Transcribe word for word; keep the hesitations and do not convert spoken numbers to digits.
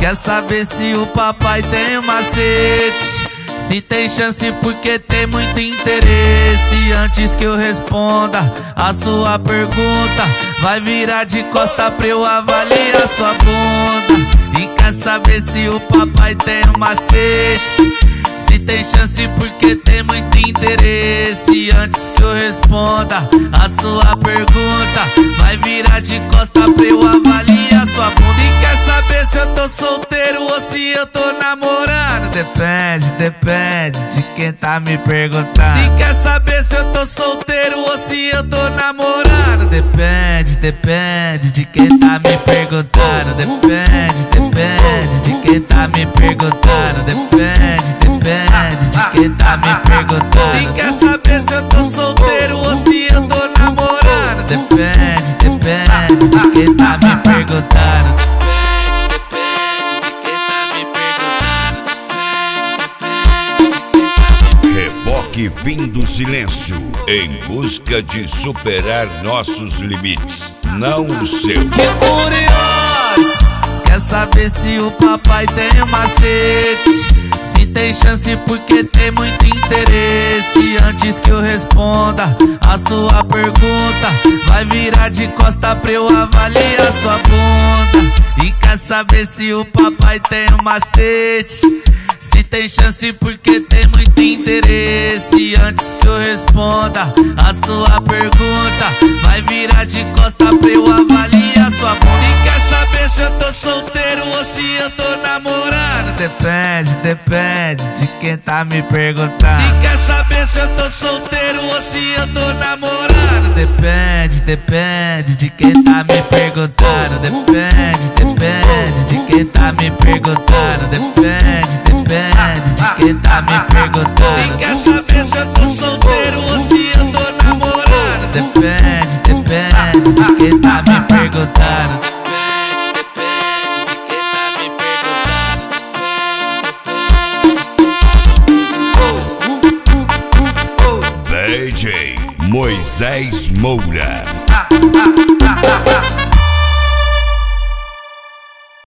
Quer saber se o papai tem um macete? Se tem chance porque tem muito interesse. Antes que eu responda a sua pergunta, vai virar de costa pra eu avaliar sua bunda. E quer saber se o papai tem um macete? Se tem chance porque tem muito interesse. Antes que eu responda a sua pergunta, vai virar de costa pra eu avaliar sua bunda. E quer saber se eu tô solteiro ou se eu tô namorando? Depende, depende de quem tá me perguntando. E quer saber se eu tô solteiro ou se eu tô namorando? Depende, depende de quem tá me perguntando. Depende, depende de quem tá me perguntando. Depende, depende de quem tá me perguntando. E quer saber se eu tô solteiro ou se eu tô namorando? Depende, depende de quem tá me perguntando. Reboque Fim do Silêncio, em busca de superar nossos limites, não o seu. Que curioso, quer saber se o papai tem um macete? Se tem chance porque tem muito interesse. Antes que eu responda a sua pergunta, vai virar de costa pra eu avaliar sua bunda. E quer saber se o papai tem um macete? Se tem chance porque tem muito interesse. Antes que eu responda a sua pergunta, vai virar de costa pra eu avaliar sua bunda. E quer saber se eu tô solteiro ou se eu tô namorando? Depende, depende de quem tá me perguntando. E quer saber se eu tô solteiro ou se eu tô namorando? Depende, depende de quem tá me perguntando. Depende, depende de quem tá me perguntando. Depende, depende de quem tá me perguntando. E quer saber se eu tô solteiro ou se eu tô namorando? Depende, depende de quem tá me perguntando. D J Moisés Moura.